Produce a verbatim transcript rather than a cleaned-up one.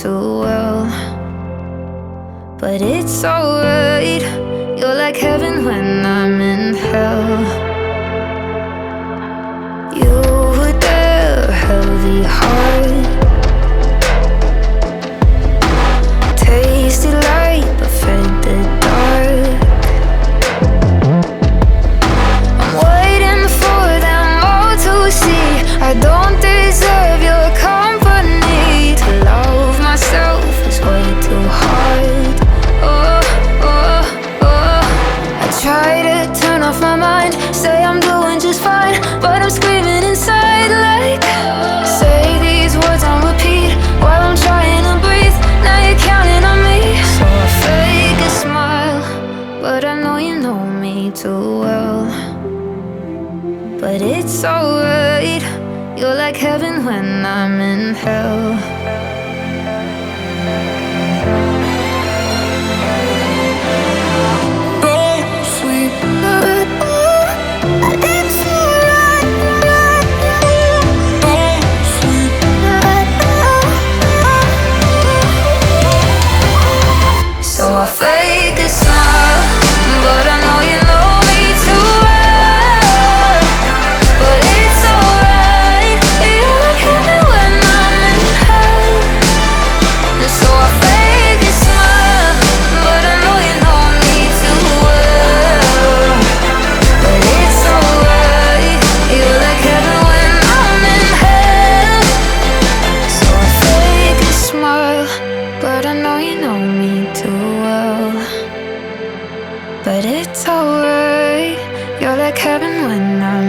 too well. But it's alright, you're like heaven when I'm in hell. You were there, heavy heart, tasted light but fed the dark. I'm waiting for them all to see I don't deserve your company. To love myself is way too hard. Oh, oh, oh. I try to turn off my mind, say I'm doing just fine, but I'm screaming inside like, say these words on repeat while I'm trying to breathe. Now you're counting on me, so I fake a smile, but I know you know me too well. But it's alright, you're like heaven when I'm in hell. Don't sleep. It's alright. Don't sleep. So I fake a smile, but I know you know me too well. But it's alright, you're like heaven when I'm in hell. And so I fake a smile, but I know you know me too well. But it's alright, you're like heaven when I'm in hell. So I fake a smile, but I know you know me too well. But it's alright, you're like heaven when I'm